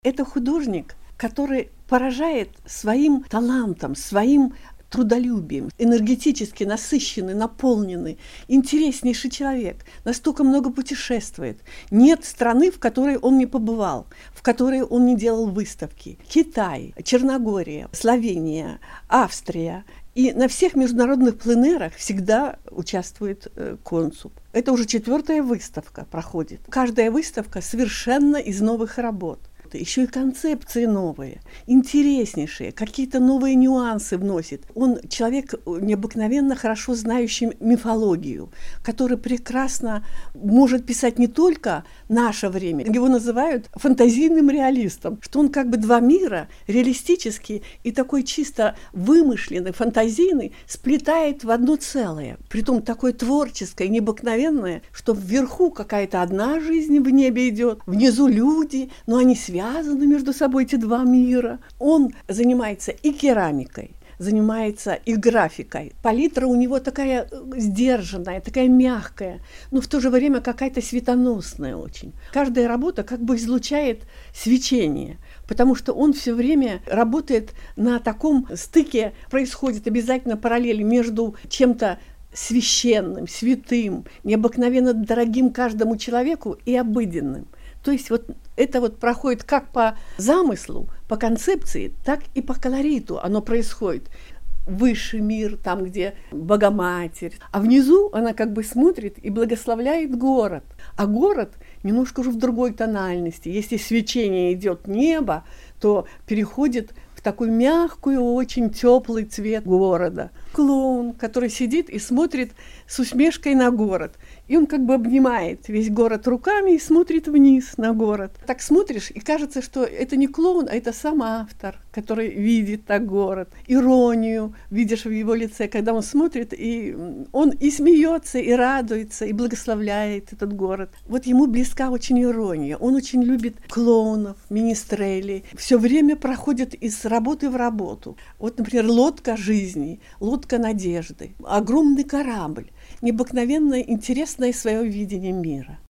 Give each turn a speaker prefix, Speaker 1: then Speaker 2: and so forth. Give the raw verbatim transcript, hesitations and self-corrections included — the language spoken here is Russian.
Speaker 1: Это художник, который поражает своим талантом, своим трудолюбием, энергетически насыщенный, наполненный, интереснейший человек, настолько много путешествует. Нет страны, в которой он не побывал, в которой он не делал выставки. Китай, Черногория, Словения, Австрия. И на всех международных пленэрах всегда участвует э, консул. Это уже четвертая выставка проходит. Каждая выставка совершенно из новых работ. Еще и концепции новые, интереснейшие, какие-то новые нюансы вносит. Он человек необыкновенно хорошо знающий мифологию, который прекрасно может писать не только наше время, его называют фантазийным реалистом, что он как бы два мира, реалистический и такой чисто вымышленный, фантазийный, сплетает в одно целое. Притом такое творческое, необыкновенное, что вверху какая-то одна жизнь в небе идет, внизу люди, но они связаны. Связаны между собой эти два мира. Он занимается и керамикой, занимается и графикой. Палитра у него такая сдержанная, такая мягкая, но в то же время какая-то светоносная очень. Каждая работа как бы излучает свечение, потому что он все время работает на таком стыке, происходит обязательно параллель между чем-то священным, святым, необыкновенно дорогим каждому человеку и обыденным. То есть вот это вот проходит как по замыслу, по концепции, так и по колориту оно происходит. Высший мир, там, где Богоматерь, а внизу она как бы смотрит и благословляет город. А город немножко уже в другой тональности. Если свечение идет небо, то переходит в такой мягкую, очень теплый цвет города. Клоун, который сидит и смотрит с усмешкой на город. И он как бы обнимает весь город руками и смотрит вниз на город. Так смотришь, и кажется, что это не клоун, а это сам автор, который видит так город. Иронию видишь в его лице, когда он смотрит, и он и смеется, и радуется, и благословляет этот город. Вот ему близка очень ирония. Он очень любит клоунов, министрелей. Все время проходит из работы в работу. Вот, например, лодка жизни, лодка надежды, огромный корабль, необыкновенно интересное свое видение мира.